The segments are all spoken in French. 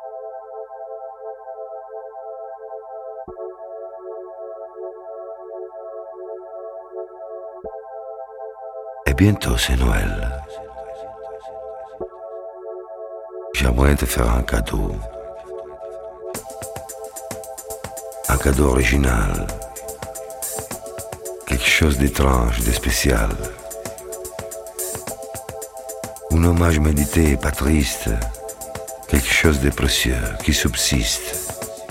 Et bientôt c'est Noël. J'aimerais te faire un cadeau. Un cadeau original. Quelque chose d'étrange, de spécial. Un hommage médité et pas triste. Quelque chose de précieux qui subsiste.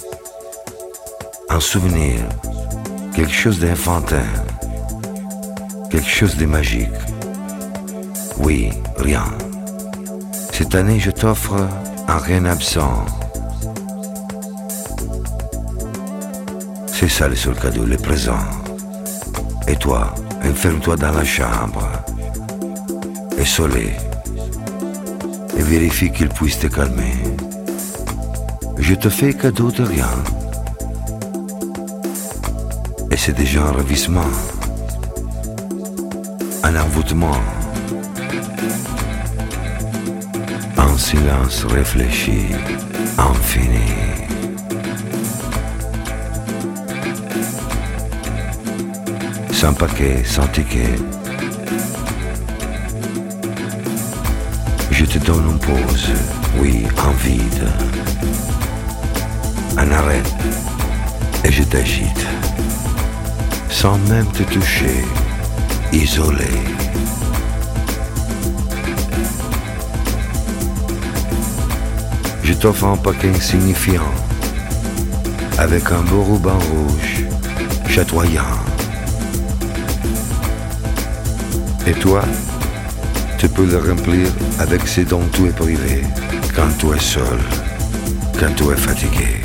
Un souvenir. Quelque chose d'enfantin. Quelque chose de magique. Oui, rien. Cette année, je t'offre un rien absent. C'est ça le seul cadeau, le présent. Et toi, enferme-toi dans la chambre. Isolé. Et vérifie qu'il puisse te calmer. Je te fais cadeau de rien. Et c'est déjà un ravissement. Un envoûtement. Un silence réfléchi, infini. Sans paquet, sans ticket. Je te donne une pause, oui, un vide. Un arrêt, et je t'agite. Sans même te toucher, isolé. Je t'offre un paquet insignifiant, avec un beau ruban rouge, chatoyant. Et toi, tu peux le remplir avec ce dont tu es privé, quand tu es seul, quand tu es fatigué.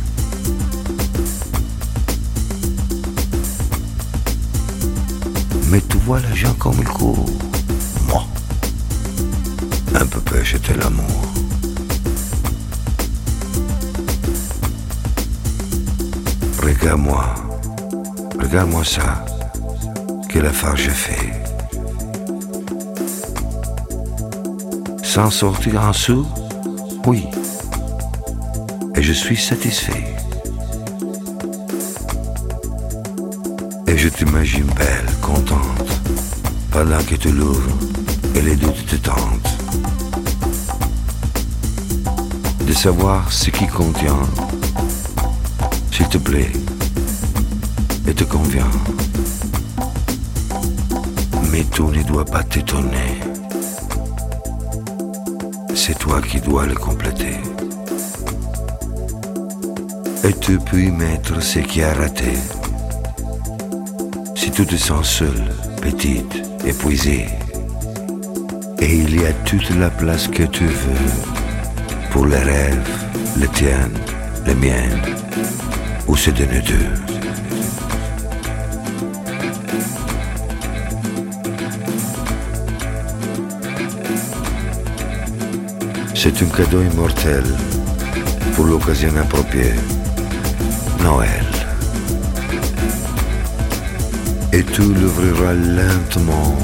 Mais tu vois les gens comme ils courent. Moi, un peu pêche était l'amour. Regarde-moi ça, quelle affaire j'ai fait. Sans sortir un sou, oui, et je suis satisfait. Et je t'imagine belle, contente, pendant que tu l'ouvres et les doutes te tentent. De savoir ce qui contient, s'il te plaît, et te convient. Mais tout ne doit pas t'étonner. C'est toi qui dois le compléter. Et tu peux y mettre ce qui a raté. Si tu te sens seule, petite, épuisée, et il y a toute la place que tu veux pour les rêves, les tiens, les miens, ou ceux de nous deux. C'est un cadeau immortel pour l'occasion appropriée, Noël. Et tu l'ouvriras lentement,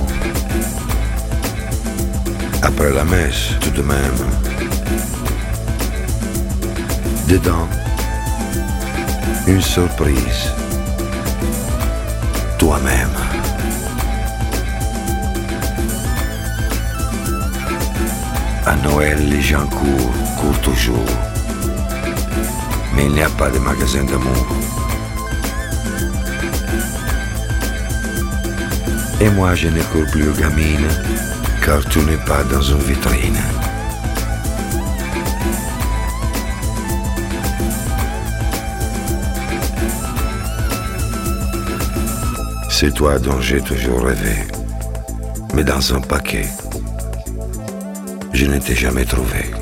après la messe tout de même. Dedans, une surprise, toi-même. À Noël, les gens courent toujours. Mais il n'y a pas de magasin d'amour. Et moi, je ne cours plus aux gamines, car tu n'es pas dans une vitrine. C'est toi dont j'ai toujours rêvé, mais dans un paquet. Je ne t'ai jamais trouvé.